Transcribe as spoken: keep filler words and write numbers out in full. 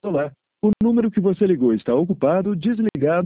Olá, o número que você ligou está ocupado, desligado.